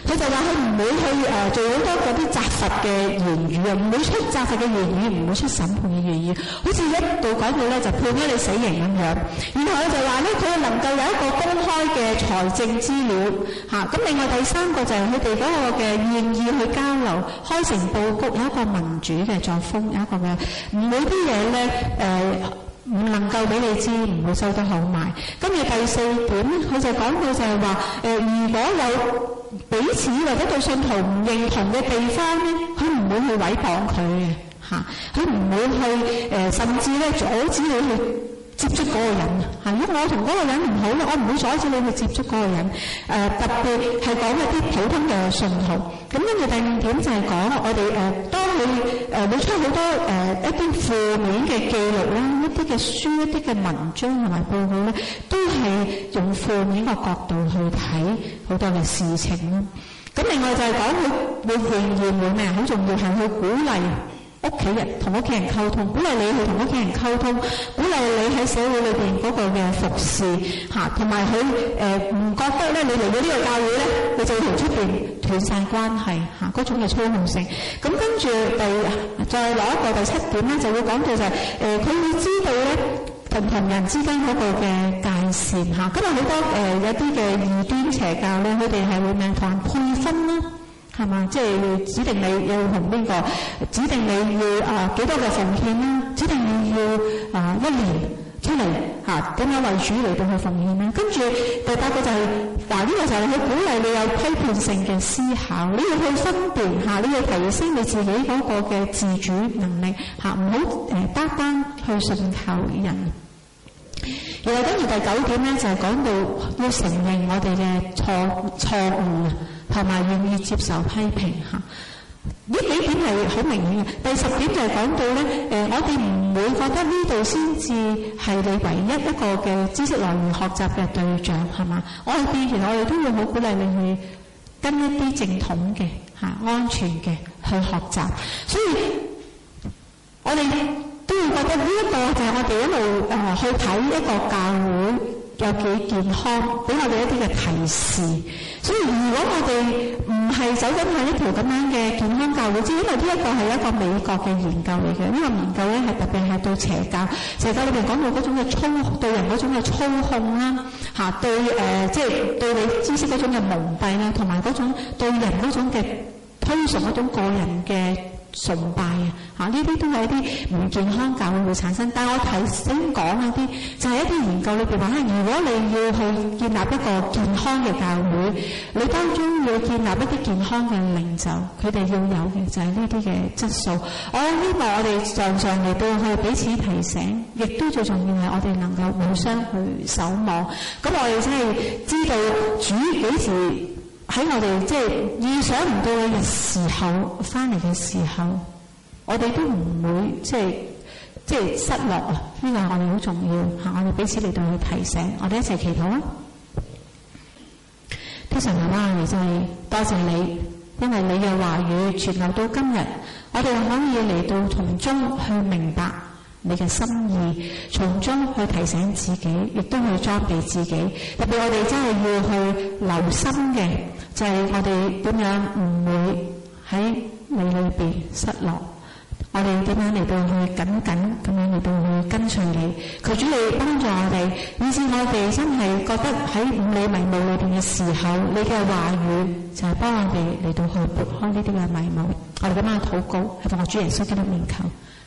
佢就話佢唔會去做好多嗰啲責罰嘅言語啊，唔會出責罰嘅言語，唔會出審判嘅言語，好似一度講到咧就判咗你死刑咁樣。然後咧就話咧佢能夠有一個公開嘅財政資料嚇。咁另外第三個就係佢哋嗰個嘅願意去交流，開誠佈局，有一個民主嘅作風，有一個嘅唔會啲嘢咧唔能夠俾你知，唔會收得好埋。跟住第四點，佢就講到就係話如果有彼此或者對信徒唔認同嘅地方咧，佢唔會去毀謗佢嘅嚇，佢唔會去甚至咧阻止你去接觸嗰個人嚇。如果我同嗰個人唔好咧，我唔會阻止你去接觸嗰個人。特別係講一啲普通嘅信徒。咁跟住第五點就係講我哋當你會出好多一啲負面嘅記錄啦，一啲嘅書、一啲嘅文章同埋報告咧，都係用負面嘅角度去睇好多嘅事情啦。咁另外就係講佢會仍然會咩？好重要係去鼓勵屋企人同屋企人溝通，鼓勵你去同屋企人溝通，鼓勵你喺社會裏邊嗰個嘅服侍嚇，同埋佢唔覺得咧，你嚟到呢個教會咧，你就要同出邊斷晒關係嚇，嗰種嘅操控性。咁跟住再攞一個第七點咧，就會講到就係佢會知道咧同人之間嗰個嘅界線嚇。咁啊好多有啲嘅異端邪教咧，佢哋係會咩同人配分啦。係嘛？即係指定你要同邊個，指定你要幾多嘅奉獻啦，指定你要1年出嚟點樣為主嚟到去奉獻咧。跟住第八個就係呢個就係去鼓勵你有批判性嘅思考，你要去分辨你要提升你自己嗰個嘅自主能力唔好單單去信靠人。然後跟住第9點咧就係講到要承認我哋嘅錯誤同埋願意接受批評嚇。呢幾點係好明顯嘅。第10點就係講到咧我哋唔會覺得呢度先至係你唯一一個嘅知識來源學習嘅對象係嘛？我哋其實我哋都會好鼓勵你去跟一啲正統嘅安全嘅去學習，所以我哋都會覺得呢一個就係我哋一路去睇一個教會有幾健康，俾我哋一啲嘅提示。所以如果我哋唔係走緊喺一條咁樣嘅健康教會，因為呢一個係一個美國嘅研究嚟嘅，呢個研究咧係特別係對邪教裏邊講到嗰種嘅對人嗰種嘅操控啦，對即係對你知識嗰種嘅蒙蔽啦，同埋嗰種對人嗰種嘅推崇嗰種個人嘅崇拜呢啲都係一啲唔健康教會會產生。但係我先講一啲，就係一啲研究裏邊話如果你要去建立一個健康嘅教會，你當中要建立一啲健康嘅領袖，佢哋要有嘅就係呢啲嘅質素。我希望我哋常常嚟到去彼此提醒，亦都最重要係我哋能夠互相去守望。咁我哋真係知道主幾時喺我哋即係意想唔到嘅時候翻嚟嘅時候，我哋都唔會即係失落啊！呢個我哋好重要我哋彼此嚟到去提醒，我哋一齊祈禱啊！天神媽媽，我哋真係多謝你，因為你嘅話語傳流到今日，我哋可以嚟到從中去明白你嘅心意，從中去提醒自己，亦都去裝備自己。特別我哋真係要去留心嘅，就係我哋點樣唔會喺你裏邊失落，我哋點樣嚟到去緊緊咁樣嚟到去跟隨你。求主你幫助我哋，以致我哋真係覺得喺五里迷霧裏邊嘅時候，你嘅話語就係幫我哋嚟到去撥開呢啲嘅迷霧。我哋咁樣禱告，係奉我主耶穌基督名求。